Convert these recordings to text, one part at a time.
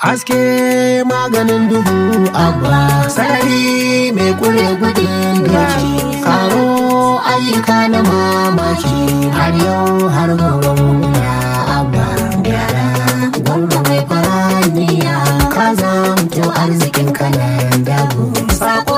haske maganin duhu abba sarari mai kure gudun doki karo ayyuka na mamaki har yau har gobe muna abba gyara gwamna mai faraniya ka zamto arzikin kanan dabu sako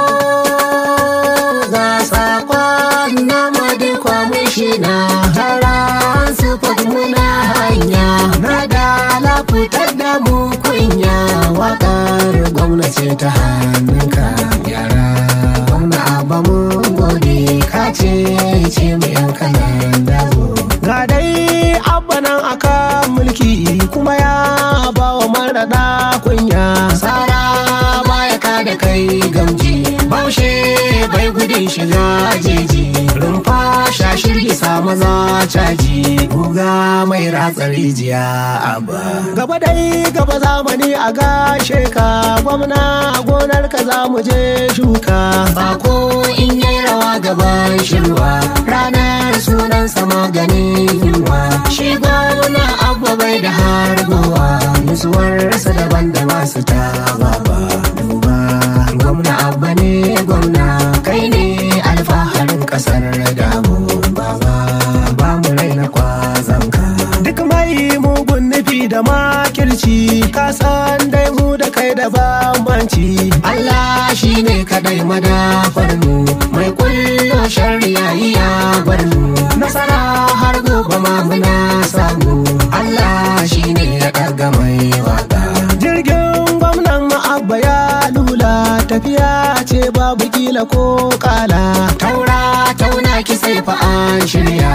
ga sakon na madikwa mishina taron su muna hanya na da fitar da mu kunya wakar gwamnati ta hannunka gyara gwamna abba mun gode ka ce mu yan kanan dago ga dai abba nan aka mulki kuma ya ba wa marada kunya sara baya ka da kai gamji baushe bai gudun shiga jeji rumfa shashirgi sa maza caji guga mai ratsa rijiya abba gaba dai gaba zamani a gashe ka gwamna gonar ka za mu je shuka sako in yayi rawa gaban shirwa ranar sunansa maganin yunwa shi gwamna abba bai da hargowa musuwarsa daban da masu tawa ba duba gwamna abba ne gwamna kai ne alfaharin kasar damu baba ba mu raina kwazanka duk mai mugun nufi da makirci ka san dai mu da kai da bambanci Allah shine kadai madafar mu mai kullo shari'a iya bar mu nasara har gobe ma muna samu Allah shine ya kaga mai waka jirgin gwamnan abba ya lula tafiya ce babu kila ko kala tauna ki sai fa an shirya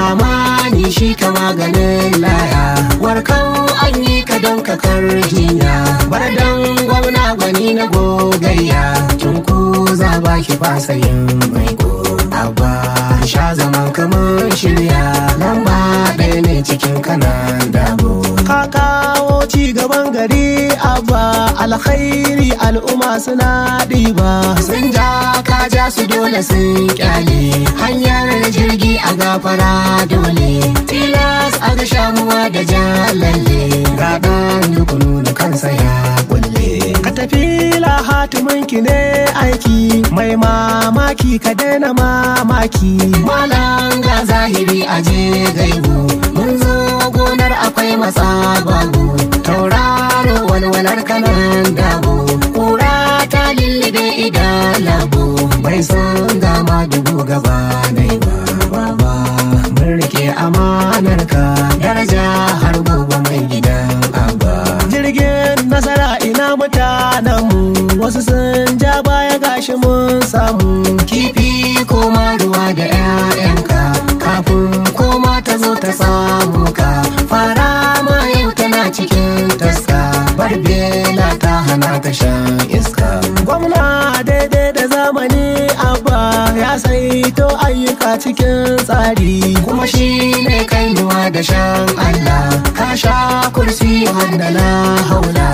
zamani shi ka maganin laya warkan an yi ka don ka jinya bar dan gwamna gwani na gogayya tun ku za ba ki fasa yin mai ko abba sha zaman kamar shirya lamba ɗaya ne cikin kanan dabo ka kawo ci gaban gari abba alkhairi al'umma suna ɗiba sun ja ka ja su dole sun kyale hanyar jirgi a gafara dole tilas a ga shamuwa da jalalle ga ɗan dukunu da kansa ya kulle ka tafi hatiminki ne aiki mai mamaki ka daina mamaki malam ga zahiri aje gaibu mun zo gonar akwai matsa babu tauraro walwalar kanan dabo kura ta lullube idan labo bai san gama dubu gaba dai ba baba mun rike amanar ka daraja har gobe mai gidan abba jirgin nasara ina mutanenmu wasu sun ja baya gashi mun samu kifi koma ruwa da 'ya'yanka kafin koma ta zo ta samu ka fara ma yau tana cikin taska barbela ta hana ta shan iska gwamna daidai da zamani abba ya saito ayyuka cikin tsari kuma shi ne kainuwa da shan Allah ka sha kursi handala haula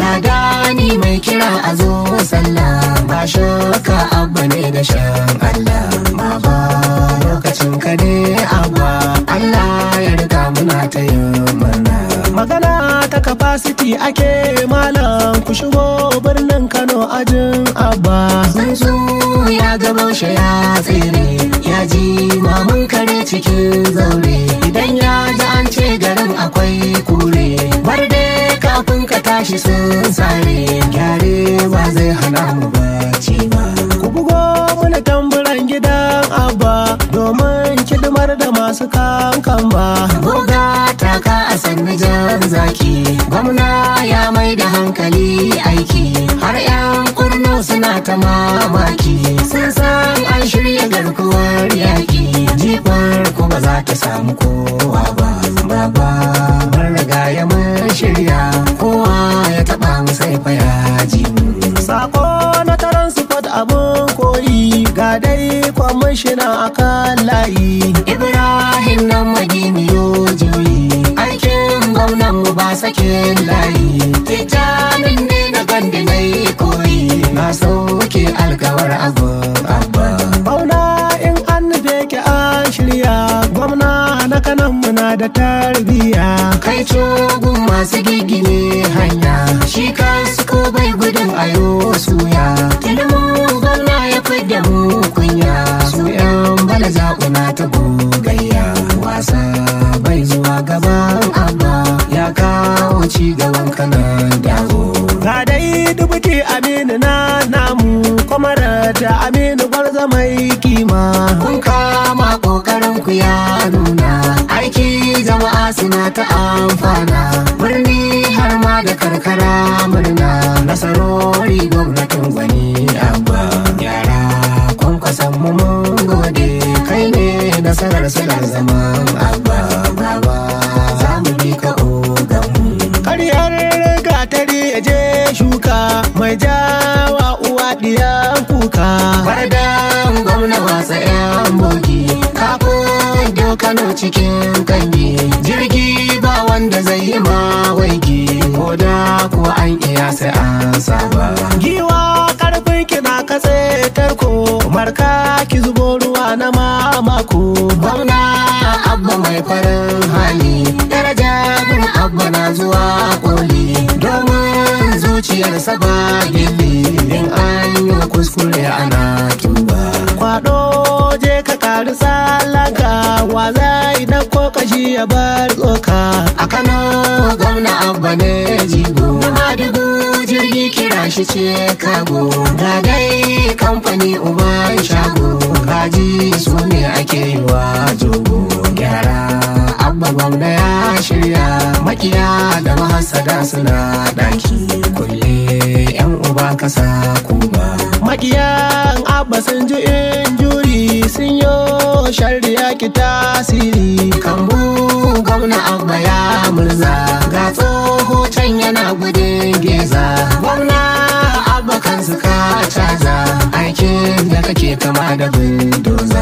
ladani mai kira a zo sallah ba shakka abba ne da shan Allah baba lokacin ka ne abba Allah ya riga muna ta yin murna magana ta capacity ake malam ku shigo birnin Kano ajin abba zanzu ya gaba shi ya tsere ya ji mamun kare cikin zaure idan ya ji an ce garin akwai kure bar dai kafin ka tashi sun sare gyare ba zai hana mu bacci ba ku bugo mana tamburan gidan abba domin kidimar da masu kankan ba goga taka a sannu jan zaki gwamna ya mai da hankali aiki har 'yan kurno suna ta mamaki sun san an shirya garkuwar yaki jifar ko ba za ta samu kowa ba baba bar riga ya mun shirya kowa ya taba mu sai fa ya ji sako na taron sport abun koyi ga dai kwamishina akan layi Ibrahim nan madiniyo juyi aikin gwamnan mu ba sakin layi titanin ne na gandi na koyi na sauke alkawar abba bauna in an nufe ki an shirya gwamna na kanan muna da tarbiya kai cogun masu gigine hanya ci gaban kanan dawo. Ga dai dubuti Aminu na namu kuma da Aminu gwarza mai kima. Kun kama kokarin ku ya nuna, aiki jama'a suna ta amfana, birni har ma da karkara murna. Nasarori gwamnatin gwani Abba, yara kwankwason mu mun gode, kai ne nasarar silar zaman Abba. Baba za mu bi ka oganmu. Karyar gatari ya je shuka, mai jawa uwa diyan kuka. Bardan gwamna wasa yan bogi, kafin Kano cikin kangi, jirgi ba wanda zai yi ma waigi, ko da kuwa an iya sai an saba. Giwa karfin kina katse tarko, marka ki zubo ruwa na mamako. Gwamna Abba mai farin hali, daraja gun Abba na zuwa koli, domin zuciyarsa ba gilli, in an yi kuskure ana tuba. Kwado je ka kari salaka, wa zai dauko kashi ya bar tsoka. A Kano gwamna Abba ne jigo, Madugu jirgi kira shi ce kago, ga dai kamfani uban shago, kaji su ne ake yi wa jogo. Gyara Abba gwamna ya shirya, makiya da mahasada suna daki, kulle yan uba kasa kuba. Makiyan Abba sun ji injuri, sun yo shari'a ki tasiri. Kambu gwamna Abba ya murza, ga tsoho can yana gudun geza. Gwamna Abba kan suka caza, aikin da kake kama da buldoza,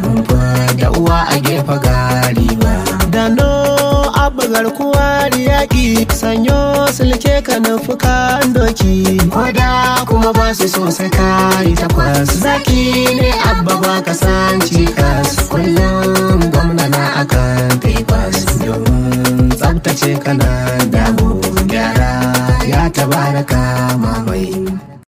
da uwa a gefe gari ba. Dano Abba garkuwar yaƙi, sanyo silke ka nufi kan doki. Koda kuma ba su so sai kai takwas, zaki ne Abba ba ka san cikas, kullum gwamna na akan papers, domin tsabtace kanan damu. Gyara ya tabaraka mamai.